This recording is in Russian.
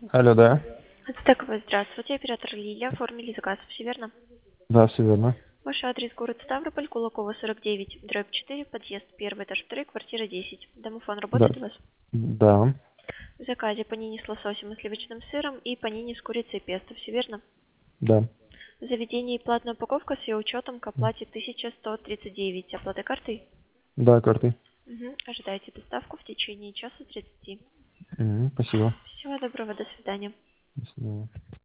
Алло, да. Так вот, здравствуйте, оператор Лилия. Оформили заказ, все верно? Да, все верно. Ваш адрес город Ставрополь, Кулакова, 49, дробь 4, подъезд 1, этаж 2, квартира 10. Домофон Да. работает у вас? Да. В заказе панини с лососем и сливочным сыром и панини с курицей и песто, все верно? Да. В заведении платная упаковка с ее учетом к оплате 1139. Оплата картой? Да, картой. Угу. Ожидайте доставку в течение часа 30. Спасибо. Всего доброго, до свидания. До свидания.